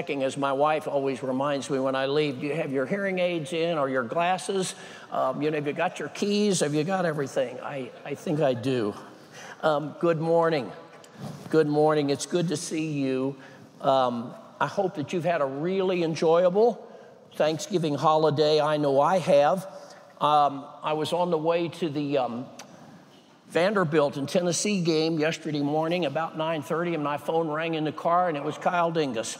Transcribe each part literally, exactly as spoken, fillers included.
As my wife always reminds me when I leave, do you have your hearing aids in or your glasses? Um, you know, have you got your keys? Have you got everything? I, I think I do. Um, good morning. Good morning. It's good to see you. Um, I hope that you've had a really enjoyable Thanksgiving holiday. I know I have. Um, I was on the way to the um, Vanderbilt and Tennessee game yesterday morning about nine thirty, and my phone rang in the car, and it was Kyle Dingus.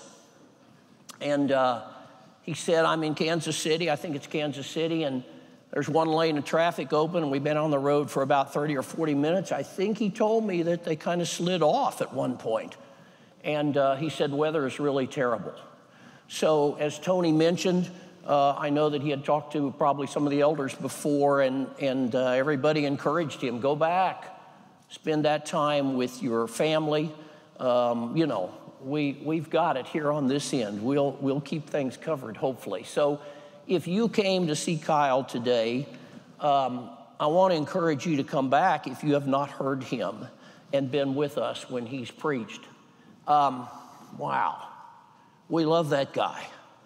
And uh, he said, I'm in Kansas City. I think it's Kansas City. And there's one lane of traffic open. And we've been on the road for about thirty or forty minutes. I think he told me that they kind of slid off at one point. And uh, he said, weather is really terrible. So as Tony mentioned, uh, I know that he had talked to probably some of the elders before. And, and uh, everybody encouraged him, go back. Spend that time with your family. Um, you know. We, we've got it here on this end. We'll, we'll keep things covered, hopefully. So if you came to see Kyle today, um, I want to encourage you to come back if you have not heard him and been with us when he's preached. Um, wow. We love that guy.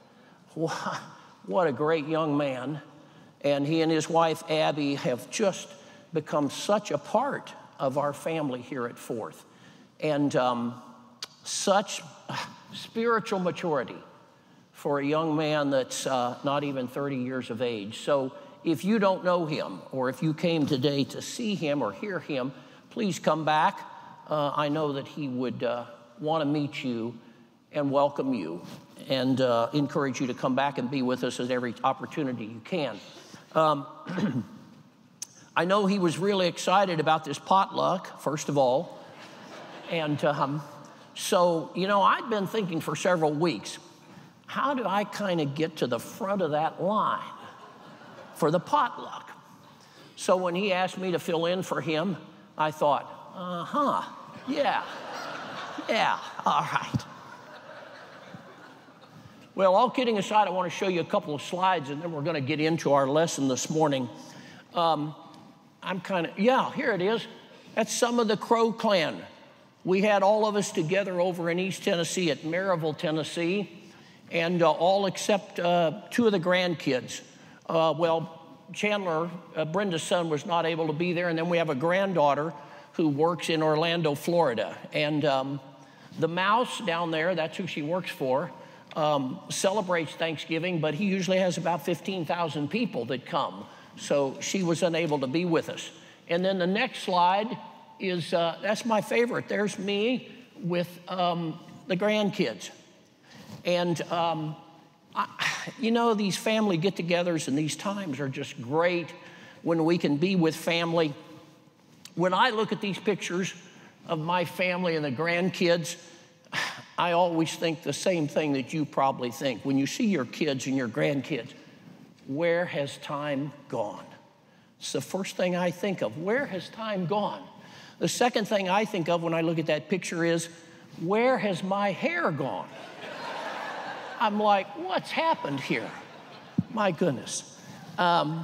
What a great young man. And he and his wife, Abby, have just become such a part of our family here at Fourth. And um, such spiritual maturity for a young man that's uh, not even thirty years of age. So if you don't know him, or if you came today to see him or hear him, please come back. Uh, I know that he would uh, want to meet you and welcome you and uh, encourage you to come back and be with us at every opportunity you can. Um, I know he was really excited about this potluck, first of all. And um, So, you know, I'd been thinking for several weeks, how do I kind of get to the front of that line for the potluck? So when he asked me to fill in for him, I thought, uh-huh, yeah, yeah, all right. Well, all kidding aside, I want to show you a couple of slides, and then we're going to get into our lesson this morning. Um, I'm kind of, yeah, here it is. That's some of the Crow clan. We had all of us together over in East Tennessee at Maryville, Tennessee, and uh, all except uh, two of the grandkids. Uh, well, Chandler, uh, Brenda's son, was not able to be there, and then we have a granddaughter who works in Orlando, Florida. And um, the mouse down there, that's who she works for, um, celebrates Thanksgiving, but he usually has about fifteen thousand people that come. So she was unable to be with us. And then the next slide is, uh, that's my favorite. There's me with um, the grandkids. And, um, I, you know, these family get-togethers and these times are just great when we can be with family. When I look at these pictures of my family and the grandkids, I always think the same thing that you probably think. When you see your kids and your grandkids, where has time gone? It's the first thing I think of. Where has time gone? The second thing I think of when I look at that picture is, where has my hair gone? I'm like, what's happened here? My goodness. Um,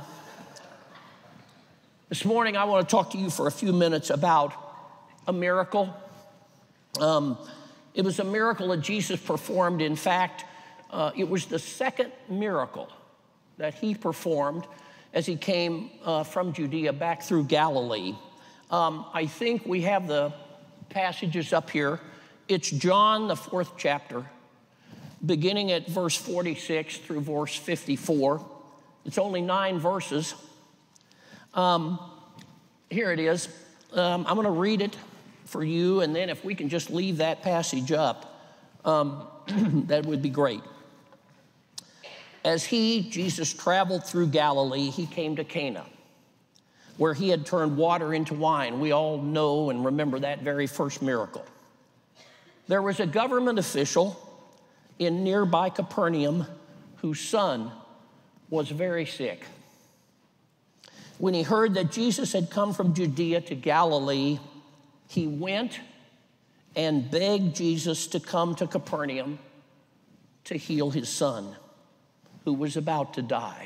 this morning, I want to talk to you for a few minutes about a miracle. Um, it was a miracle that Jesus performed. In fact, uh, it was the second miracle that he performed as he came uh, from Judea back through Galilee. Um, I think we have the passages up here. It's John, the fourth chapter, beginning at verse forty-six through verse fifty-four. It's only nine verses. Um, here it is. Um, I'm going to read it for you, and then if we can just leave that passage up, um, that would be great. As he, Jesus, traveled through Galilee, he came to Cana, where he had turned water into wine. We all know and remember that very first miracle. There was a government official in nearby Capernaum whose son was very sick. When he heard that Jesus had come from Judea to Galilee, he went and begged Jesus to come to Capernaum to heal his son, who was about to die.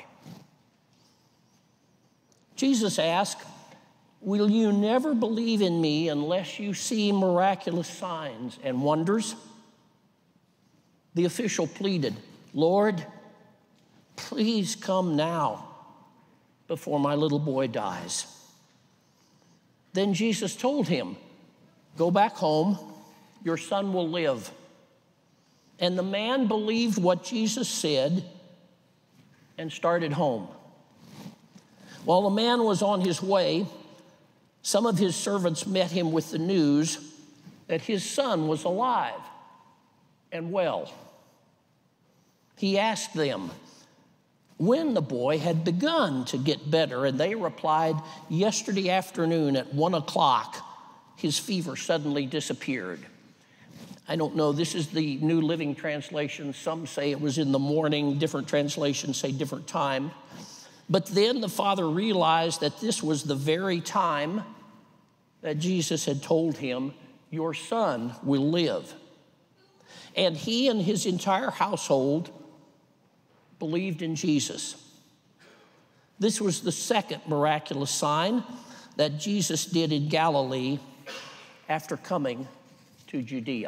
Jesus asked, "Will you never believe in me unless you see miraculous signs and wonders?" The official pleaded, "Lord, please come now before my little boy dies." Then Jesus told him, "Go back home, your son will live." And the man believed what Jesus said and started home. While the man was on his way, some of his servants met him with the news that his son was alive and well. He asked them when the boy had begun to get better, and they replied, "Yesterday afternoon at one o'clock, his fever suddenly disappeared." I don't know, this is the New Living Translation. Some say it was in the morning, different translations say different time. But then the father realized that this was the very time that Jesus had told him, "Your son will live." And he and his entire household believed in Jesus. This was the second miraculous sign that Jesus did in Galilee after coming to Judea.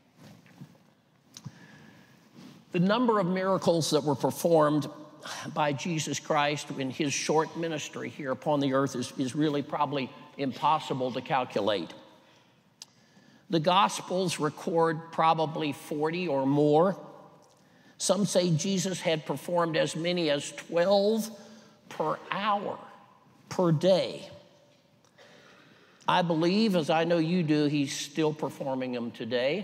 The number of miracles that were performed by Jesus Christ in his short ministry here upon the earth is, is really probably impossible to calculate. The Gospels record probably forty or more. Some say Jesus had performed as many as twelve per hour, per day. I believe, as I know you do, he's still performing them today.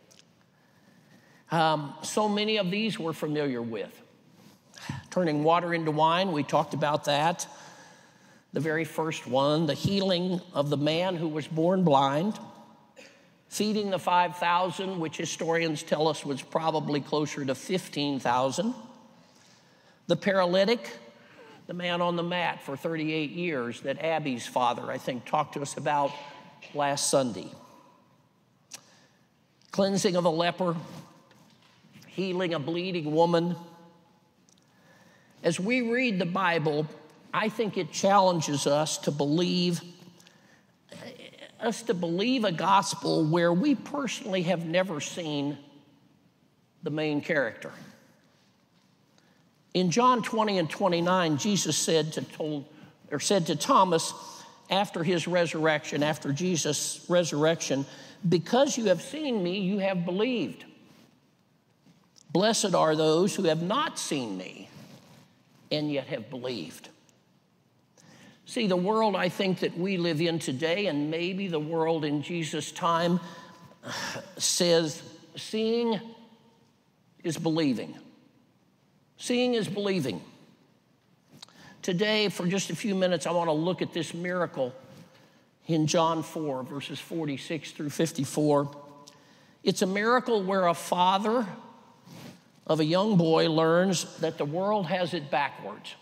Um, so many of these we're familiar with. Turning water into wine, we talked about that. The very first one, the healing of the man who was born blind. Feeding the five thousand, which historians tell us was probably closer to fifteen thousand. The paralytic, the man on the mat for thirty-eight years that Abby's father, I think, talked to us about last Sunday. Cleansing of a leper, healing a bleeding woman. As we read the Bible, I think it challenges us to believe us to believe a gospel where we personally have never seen the main character. In John twenty and twenty-nine, Jesus said to told or said to Thomas after his resurrection, after Jesus' resurrection, "Because you have seen me, you have believed. Blessed are those who have not seen me and yet have believed." See, the world I think that we live in today, and maybe the world in Jesus' time, says seeing is believing. Seeing is believing. Today, for just a few minutes, I want to look at this miracle in John four, verses forty-six through fifty-four. It's a miracle where a father of a young boy learns that the world has it backwards.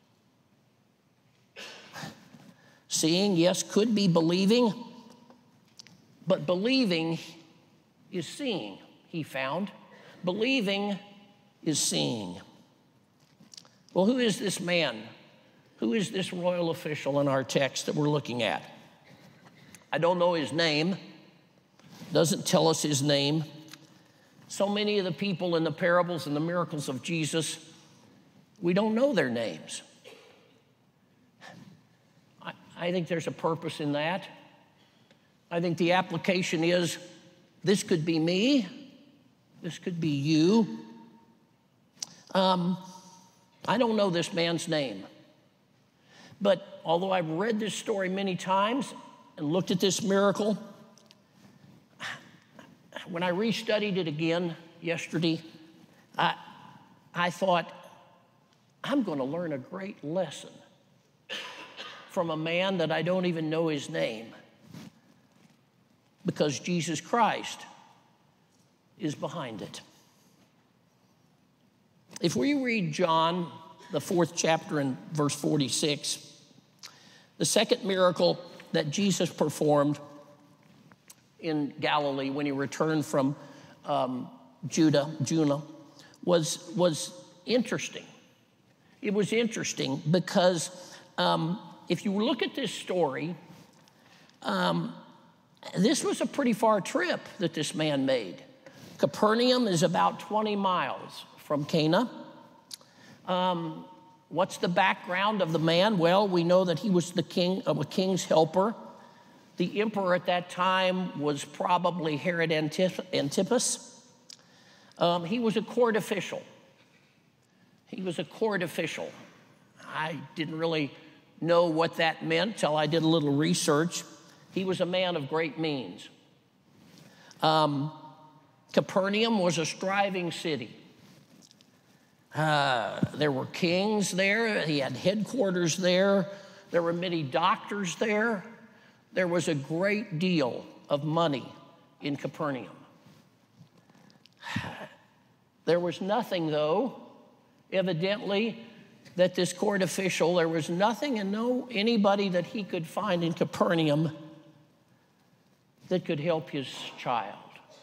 Seeing, yes, could be believing, but believing is seeing, he found. Believing is seeing. Well, who is this man? Who is this royal official in our text that we're looking at? I don't know his name. Doesn't tell us his name. So many of the people in the parables and the miracles of Jesus, we don't know their names. I think there's a purpose in that. I think the application is, this could be me, this could be you. Um, I don't know this man's name. But although I've read this story many times and looked at this miracle, when I restudied it again yesterday, I, I thought, I'm going to learn a great lesson from a man that I don't even know his name, because Jesus Christ is behind it. If we read John, the fourth chapter and verse forty-six, the second miracle that Jesus performed in Galilee when he returned from um, Judah, Judah, was, was interesting. It was interesting because um, if you look at this story, um, this was a pretty far trip that this man made. Capernaum is about twenty miles from Cana. Um, what's the background of the man? Well, we know that he was the king of a king's helper. The emperor at that time was probably Herod Antipas. Um, he was a court official. He was a court official. I didn't really know what that meant till I did a little research. He was a man of great means. Um, Capernaum was a striving city. Uh, there were kings there. He had headquarters there. There were many doctors there. There was a great deal of money in Capernaum. There was nothing, though, evidently, that this court official, there was nothing and no anybody that he could find in Capernaum that could help his child.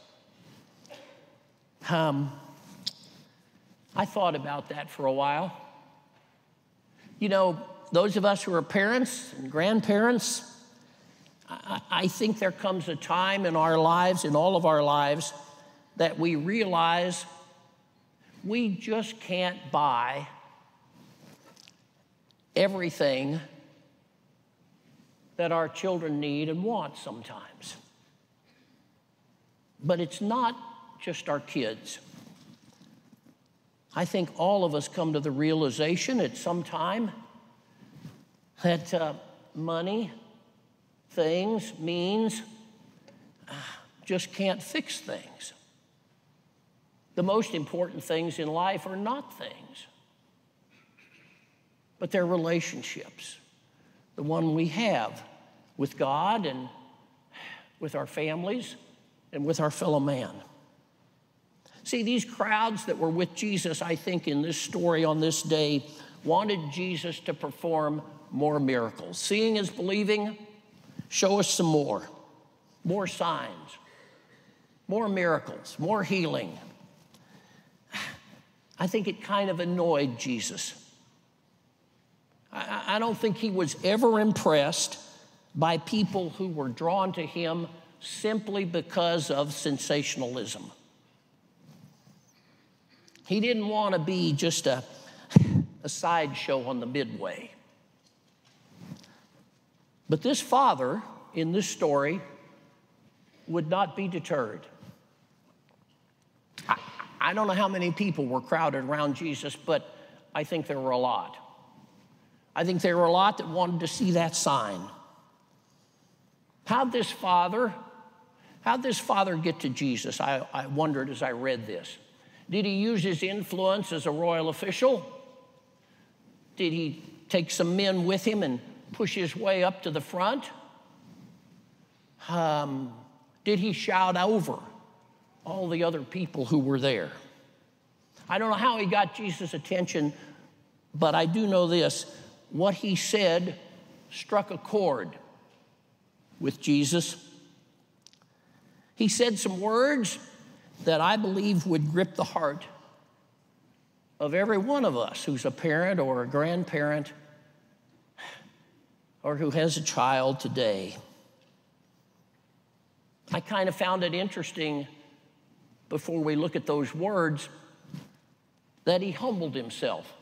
Um, I thought about that for a while. You know, those of us who are parents and grandparents, I, I think there comes a time in our lives, in all of our lives, that we realize we just can't buy everything that our children need and want sometimes. But it's not just our kids. I think all of us come to the realization at some time that uh, money, things, means uh, just can't fix things. The most important things in life are not things, but they're relationships. The one we have with God and with our families and with our fellow man. See, these crowds that were with Jesus, I think, in this story on this day, wanted Jesus to perform more miracles. Seeing is believing. Show us some more. More signs. More miracles. More healing. I think it kind of annoyed Jesus. I, I don't think he was ever impressed by people who were drawn to him simply because of sensationalism. He didn't want to be just a, a sideshow on the midway. But this father in this story would not be deterred. I, I don't know how many people were crowded around Jesus, but I think there were a lot. I think there were a lot that wanted to see that sign. How'd this father, how'd this father get to Jesus? I, I wondered as I read this. Did he use his influence as a royal official? Did he take some men with him and push his way up to the front? Um, did he shout over all the other people who were there? I don't know how he got Jesus' attention, but I do know this. What he said struck a chord with Jesus. He said some words that I believe would grip the heart of every one of us who's a parent or a grandparent or who has a child today. I kind of found it interesting before we look at those words that he humbled himself.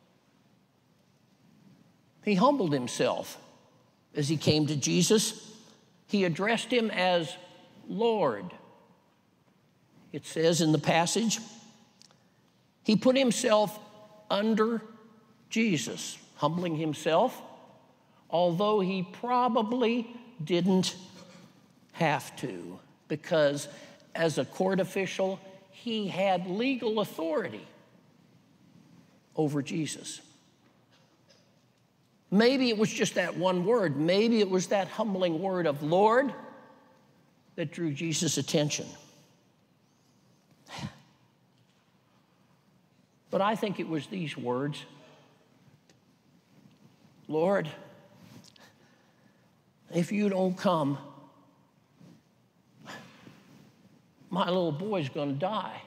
He humbled himself as he came to Jesus. He addressed him as Lord. It says in the passage, he put himself under Jesus, humbling himself, although he probably didn't have to, because as a court official, he had legal authority over Jesus. Maybe it was just that one word. Maybe it was that humbling word of Lord that drew Jesus' attention. But I think it was these words, Lord, if you don't come, my little boy's going to die.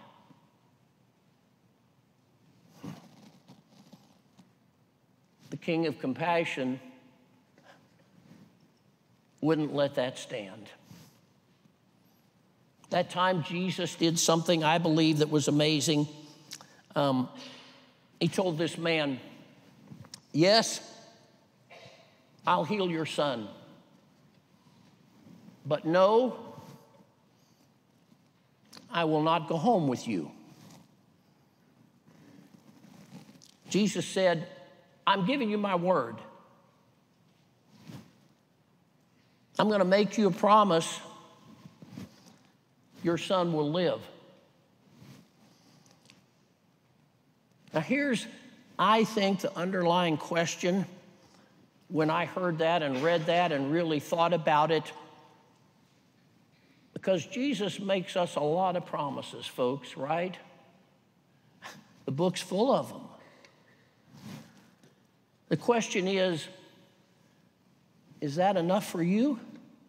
The King of Compassion wouldn't let that stand. That time Jesus did something I believe that was amazing. Um, he told this man, yes, I'll heal your son. But no, I will not go home with you. Jesus said, I'm giving you my word. I'm going to make you a promise. Your son will live. Now here's, I think, the underlying question when I heard that and read that and really thought about it. Because Jesus makes us a lot of promises, folks, right? The book's full of them. The question is, is that enough for you?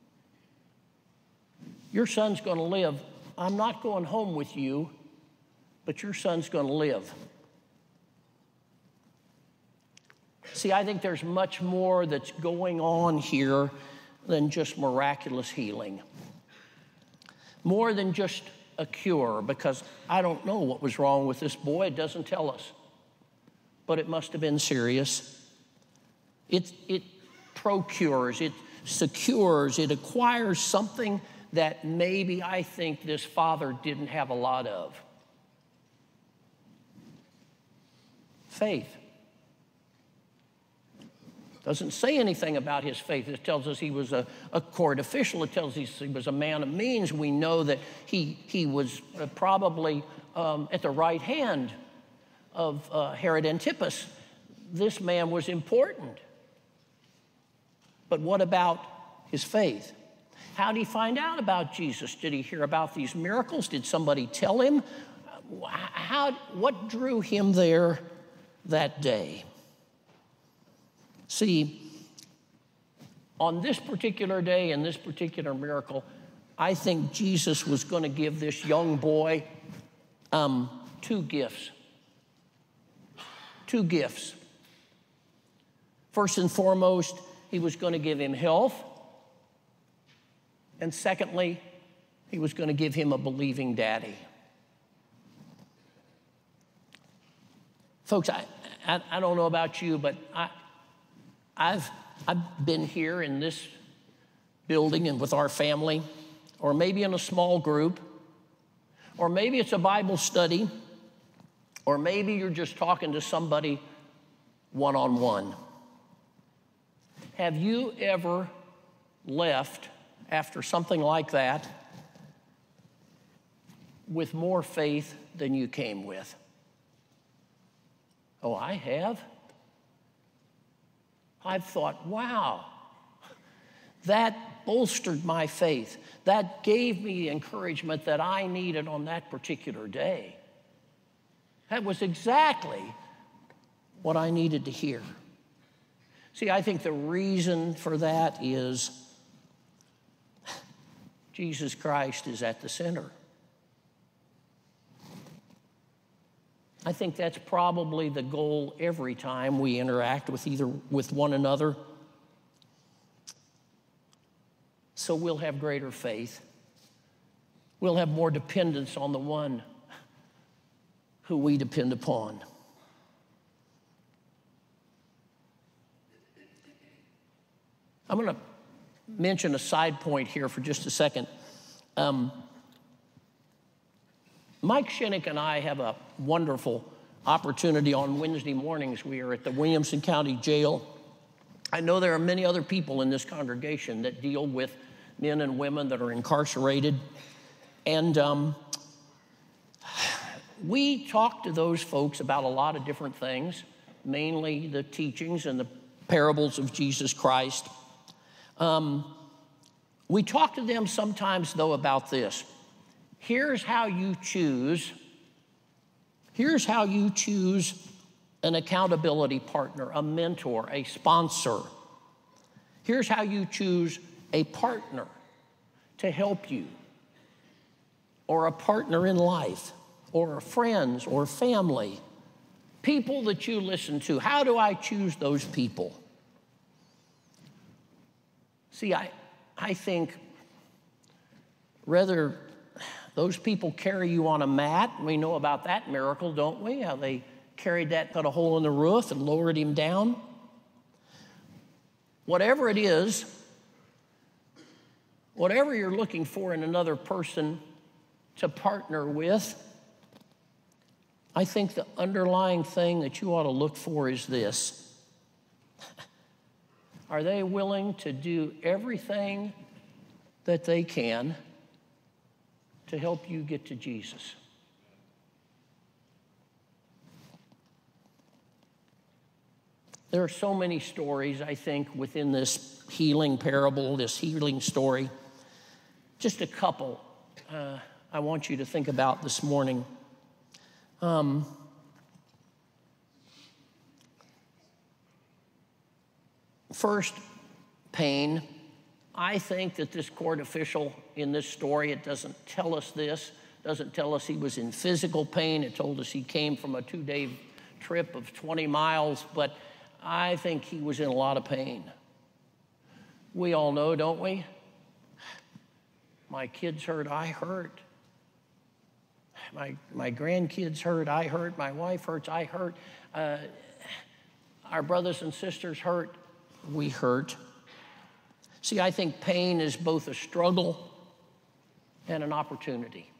Your son's going to live. I'm not going home with you, but your son's going to live. See, I think there's much more that's going on here than just miraculous healing. More than just a cure, because I don't know what was wrong with this boy. It doesn't tell us. But it must have been serious. It, it procures, it secures, it acquires something that maybe I think this father didn't have a lot of. Faith. Doesn't say anything about his faith. It tells us he was a, a court official. It tells us he was a man of means. We know that he, he was probably um, at the right hand of uh, Herod Antipas. This man was important. But what about his faith? How did he find out about Jesus? Did he hear about these miracles? Did somebody tell him? How, what drew him there that day? See, on this particular day and this particular miracle, I think Jesus was going to give this young boy um, two gifts. Two gifts. First and foremost, he was going to give him health. And secondly, he was going to give him a believing daddy. Folks, I, I, I don't know about you, but I, I've, I've been here in this building and with our family, or maybe in a small group, or maybe it's a Bible study, or maybe you're just talking to somebody one-on-one. Have you ever left after something like that with more faith than you came with? Oh, I have. I've thought, wow, that bolstered my faith. That gave me the encouragement that I needed on that particular day. That was exactly what I needed to hear. See, I think the reason for that is Jesus Christ is at the center. I think that's probably the goal every time we interact with either with one another. So we'll have greater faith. We'll have more dependence on the one who we depend upon. I'm going to mention a side point here for just a second. Um, Mike Shinnick and I have a wonderful opportunity on Wednesday mornings. We are at the Williamson County Jail. I know there are many other people in this congregation that deal with men and women that are incarcerated. And um, we talk to those folks about a lot of different things, mainly the teachings and the parables of Jesus Christ. Um, we talk to them sometimes, though, about this. Here's how you choose, here's how you choose an accountability partner, a mentor, a sponsor. Here's how you choose a partner to help you, or a partner in life, or friends, or family, people that you listen to. How do I choose those people? See, I, I think rather Those people carry you on a mat. We know about that miracle, don't we? How they carried that, cut a hole in the roof and lowered him down. Whatever it is, whatever you're looking for in another person to partner with, I think the underlying thing that you ought to look for is this. Are they willing to do everything that they can to help you get to Jesus? There are so many stories, I think, within this healing parable, this healing story. Just a couple uh, I want you to think about this morning. Um, first, pain. I think that this court official in this story, it doesn't tell us this, doesn't tell us he was in physical pain. It told us he came from a two-day trip of twenty miles, but I think he was in a lot of pain. We all know, don't we? My kids hurt, I hurt. My, my grandkids hurt, I hurt. My wife hurts, I hurt. Uh, our brothers and sisters hurt, we hurt. See, I think pain is both a struggle and an opportunity.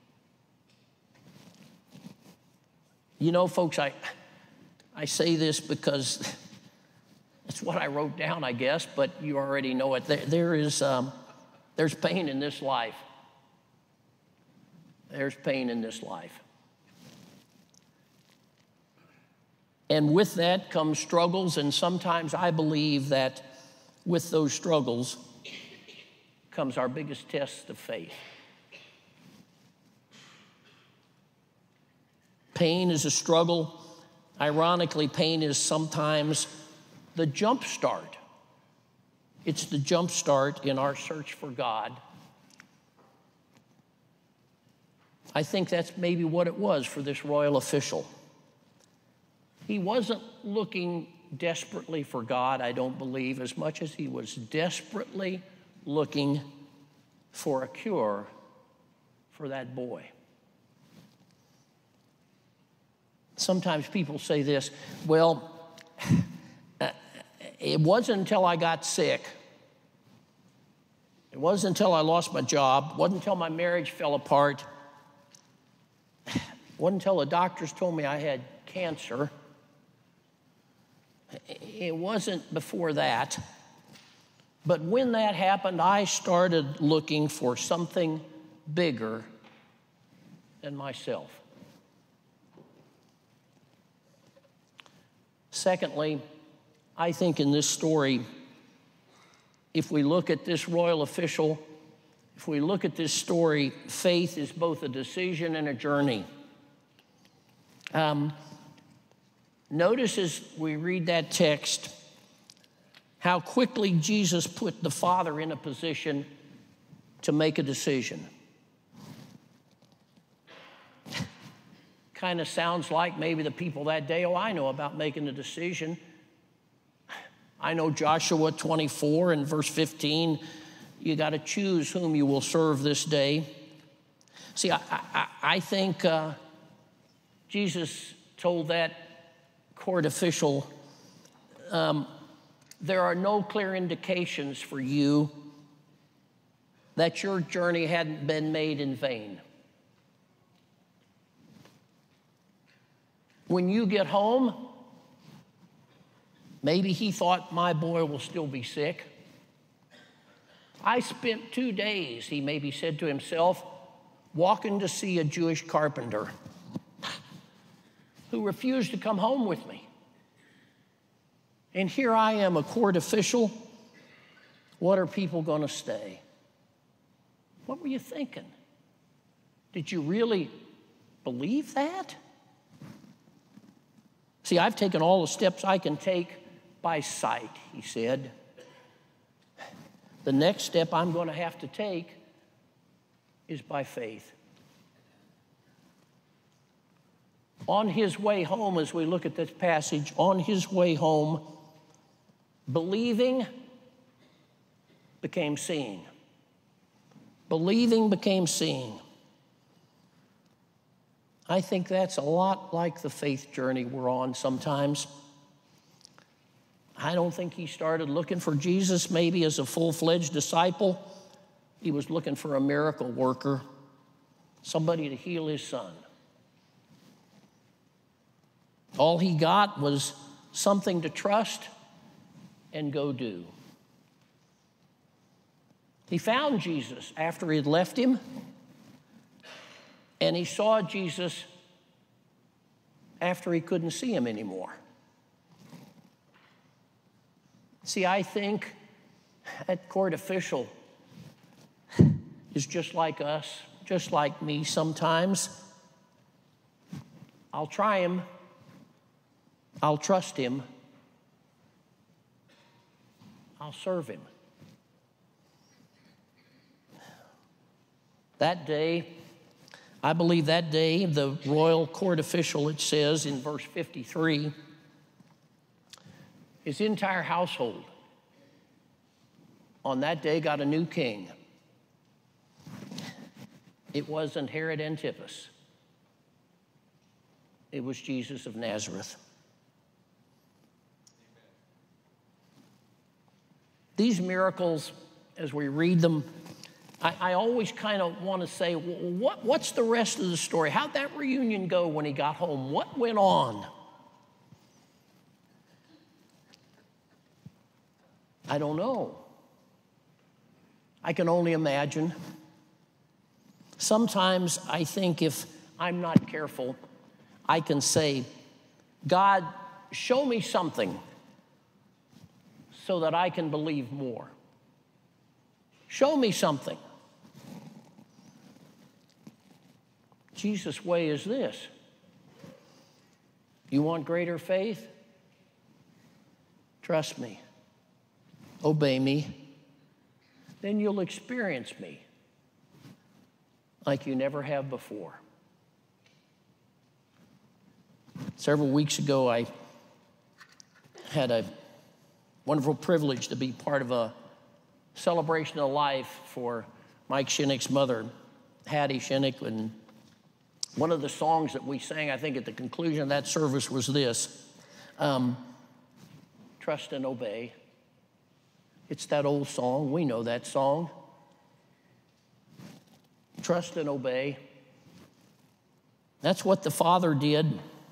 You know, folks, I, I say this because it's what I wrote down, I guess, but you already know it. There, there is, um, there's pain in this life. There's pain in this life. And with that comes struggles, and sometimes I believe that with those struggles comes our biggest test of faith. Pain is a struggle. Ironically, pain is sometimes the jump start. It's the jump start in our search for God. I think that's maybe what it was for this royal official. He wasn't looking desperately for God, I don't believe, as much as he was desperately looking for a cure for that boy. Sometimes people say this, well, it wasn't until I got sick, it wasn't until I lost my job, it wasn't until my marriage fell apart, it wasn't until the doctors told me I had cancer. It wasn't before that. But when that happened, I started looking for something bigger than myself. Secondly, I think in this story, if we look at this royal official, if we look at this story, faith is both a decision and a journey. Um, notice as we read that text, how quickly Jesus put the Father in a position to make a decision. Kind of sounds like maybe the people that day, oh, I know about making a decision. I know Joshua twenty-four and verse fifteen, you got to choose whom you will serve this day. See, I, I, I think uh, Jesus told that court official, um, there are no clear indications for you that your journey hadn't been made in vain. When you get home, maybe he thought, my boy will still be sick. I spent two days, he maybe said to himself, walking to see a Jewish carpenter who refused to come home with me. And here I am, a court official. What are people going to say? What were you thinking? Did you really believe that? See, I've taken all the steps I can take by sight, he said. The next step I'm going to have to take is by faith. On his way home, as we look at this passage, on his way home, believing became seeing. Believing became seeing. I think that's a lot like the faith journey we're on sometimes. I don't think he started looking for Jesus maybe as a full-fledged disciple. He was looking for a miracle worker, somebody to heal his son. All he got was something to trust and go do. He found Jesus after he had left him, and he saw Jesus after he couldn't see him anymore. See, I think that court official is just like us, just like me sometimes. I'll try him. I'll trust him. I'll serve him. That day, I believe that day, the royal court official, it says in verse fifty-three, his entire household on that day got a new king. It wasn't Herod Antipas. It was Jesus of Nazareth. These miracles, as we read them, I, I always kind of want to say, well, what, what's the rest of the story? How'd that reunion go when he got home? What went on? I don't know. I can only imagine. Sometimes I think if I'm not careful, I can say, God, show me something so that I can believe more. Show me something. Jesus' way is this. You want greater faith? Trust me. Obey me. Then you'll experience me like you never have before. Several weeks ago, I had a wonderful privilege to be part of a celebration of life for Mike Shinnick's mother, Hattie Shinnick. And one of the songs that we sang, I think at the conclusion of that service, was this, um, trust and obey. It's that old song. We know that song. Trust and obey. That's what the Father did.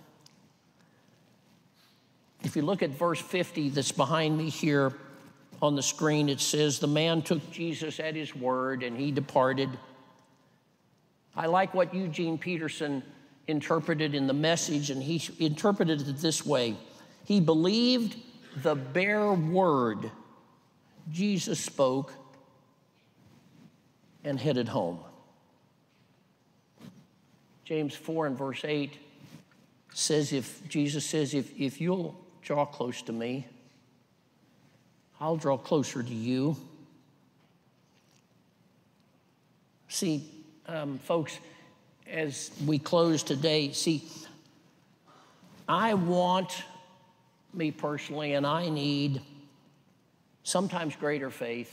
If you look at verse fifty that's behind me here on the screen, it says, the man took Jesus at his word and he departed. I like what Eugene Peterson interpreted in the Message, and he interpreted it this way. He believed the bare word Jesus spoke and headed home. James four and verse eight says, if Jesus says, if, if you'll draw close to me, I'll draw closer to you. See, um, folks, as we close today, see, I want, me personally, and I need sometimes greater faith.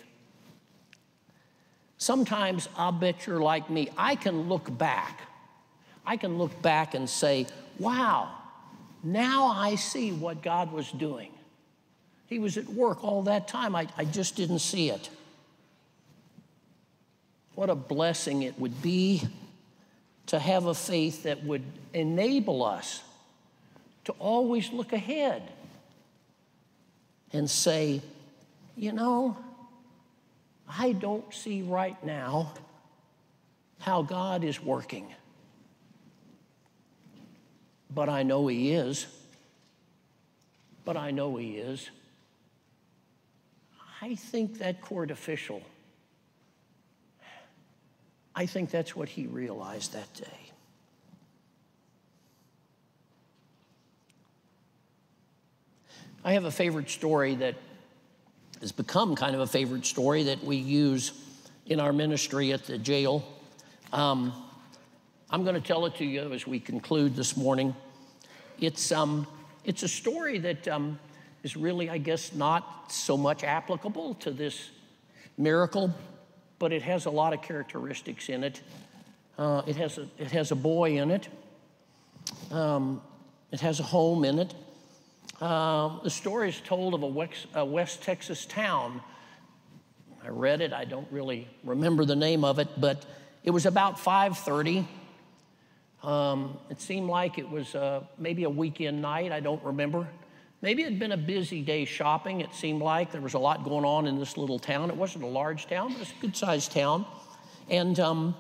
Sometimes I'll bet you're like me. I can look back. I can look back and say, wow, now I see what God was doing. He was at work all that time. I, I just didn't see it. What a blessing it would be to have a faith that would enable us to always look ahead and say, you know, I don't see right now how God is working, but I know He is. But I know He is. I think that court official, I think that's what he realized that day. I have a favorite story that has become kind of a favorite story that we use in our ministry at the jail. Um, I'm going to tell it to you as we conclude this morning. It's, um, it's a story that um, is really, I guess, not so much applicable to this miracle, but it has a lot of characteristics in it. Uh, it has a, it has a boy in it Um, it has a home in it. Uh, the story is told of a West, a West Texas town. I read it. I don't really remember the name of it, but it was about five thirty. Um, it seemed like it was uh, maybe a weekend night. I don't remember. Maybe it had been a busy day shopping. It seemed like there was a lot going on in this little town. It wasn't a large town, but it was a good-sized town. And um,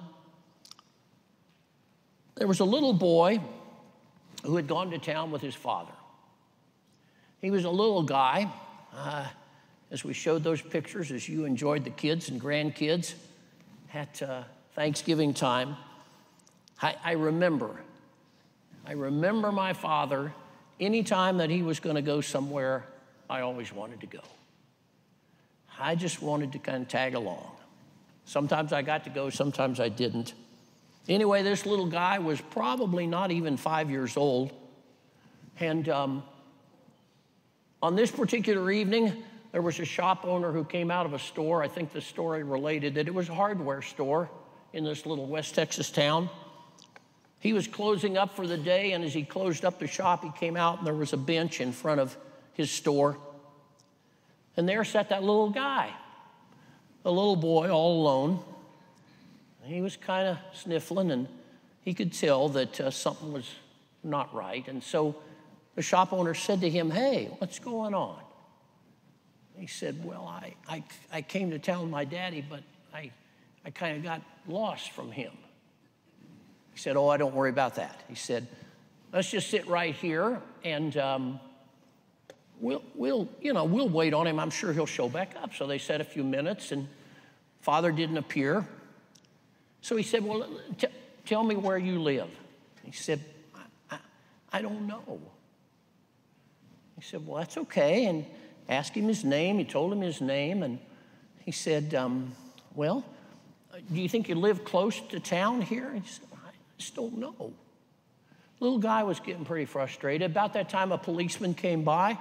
there was a little boy who had gone to town with his father. He was a little guy. Uh, as we showed those pictures, as you enjoyed the kids and grandkids at uh, Thanksgiving time, I, I remember, I remember my father. Anytime that he was going to go somewhere, I always wanted to go. I just wanted to kind of tag along. Sometimes I got to go, sometimes I didn't. Anyway, this little guy was probably not even five years old. And um, on this particular evening, there was a shop owner who came out of a store. I think the story related that it was a hardware store in this little West Texas town. He was closing up for the day, and as he closed up the shop, he came out, and there was a bench in front of his store. And there sat that little guy, a little boy all alone. He was kind of sniffling, and he could tell that uh, something was not right. And so the shop owner said to him, "Hey, what's going on?" He said, "Well, I, I, I came to town with my daddy, but I, I kind of got lost from him." He said, "Oh, I don't worry about that." He said, "Let's just sit right here, and um, we'll, we'll, you know, we'll wait on him. I'm sure he'll show back up." So they sat a few minutes, and father didn't appear. So he said, "Well, t- tell me where you live." He said, I, I, I don't know." He said, "Well, that's okay," and asked him his name. He told him his name, and he said, um, "Well, do you think you live close to town here?" He said, "I just don't know." Little guy was getting pretty frustrated. About that time, a policeman came by.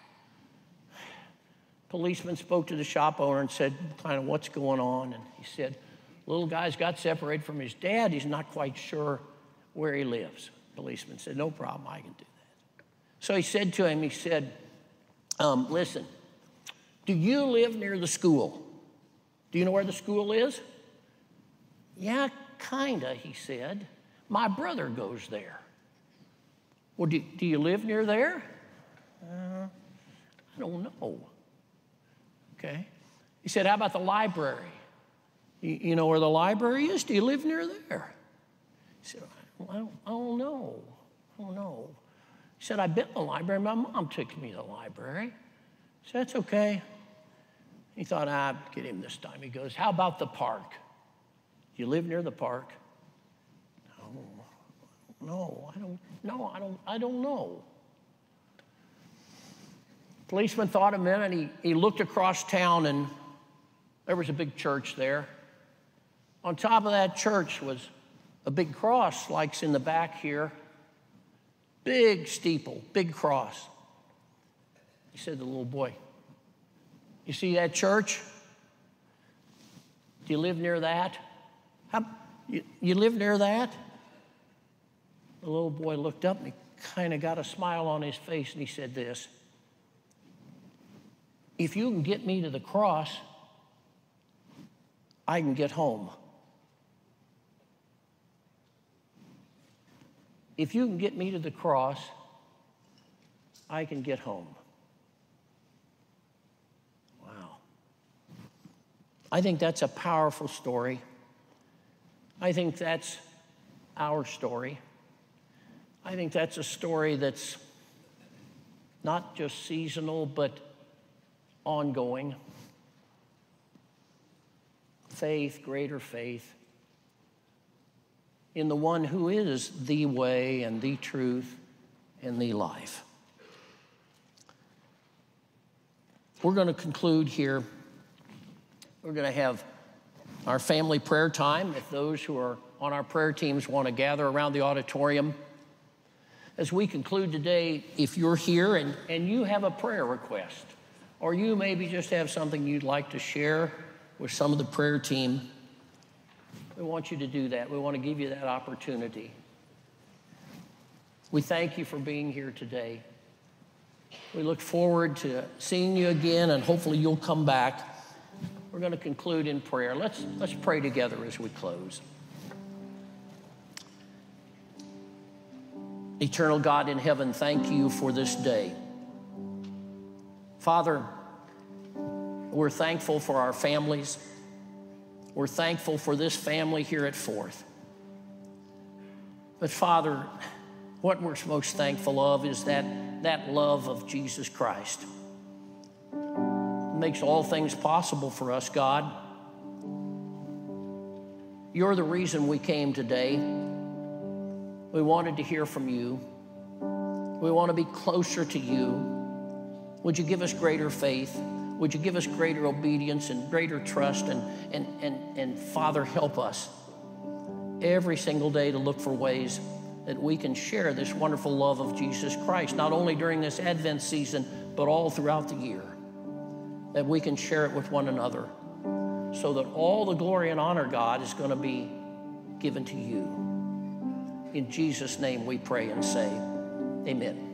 Policeman spoke to the shop owner and said, kind of, "What's going on?" And he said, "Little guy's got separated from his dad. He's not quite sure where he lives." Policeman said, "No problem, I can do that." So he said to him, he said, um, "Listen, do you live near the school? Do you know where the school is?" "Yeah, kinda," he said. "My brother goes there." "Well, do, do you live near there?" Uh, "I don't know." Okay. He said, "How about the library? You, you know where the library is? Do you live near there?" He said, I don't, I don't know. I don't know. He said, "I've been to the library. My mom took me to the library." He said, "That's okay." He thought, "I'd get him this time." He goes, "How about the park? You live near the park?" "No, no, I don't, no, I don't, I don't know." Policeman thought a minute. He, he looked across town, and there was a big church there. On top of that church was a big cross, like's in the back here. Big steeple, big cross. He said to the little boy, "You see that church? Do you live near that? How, you, you live near that?" The little boy looked up, and he kind of got a smile on his face, and he said this, "If you can get me to the cross, I can get home. If you can get me to the cross, I can get home." Wow. I think that's a powerful story. I think that's our story. I think that's a story that's not just seasonal, but ongoing. Faith, greater faith in the one who is the way and the truth and the life. We're going to conclude here. We're going to have our family prayer time. If those who are on our prayer teams want to gather around the auditorium. As we conclude today, if you're here and, and you have a prayer request, or you maybe just have something you'd like to share with some of the prayer team, we want you to do that. We want to give you that opportunity. We thank you for being here today. We look forward to seeing you again, and hopefully you'll come back. We're going to conclude in prayer. Let's, let's pray together as we close. Eternal God in heaven, thank you for this day. Father, we're thankful for our families. We're thankful for this family here at Fourth. But Father, what we're most thankful of is that, that love of Jesus Christ. It makes all things possible for us, God. You're the reason we came today. We wanted to hear from you. We want to be closer to you. Would you give us greater faith? Would you give us greater obedience and greater trust? And, and, and, and Father, help us every single day to look for ways that we can share this wonderful love of Jesus Christ, not only during this Advent season, but all throughout the year, that we can share it with one another so that all the glory and honor, God, is going to be given to you. In Jesus' name we pray and say, amen.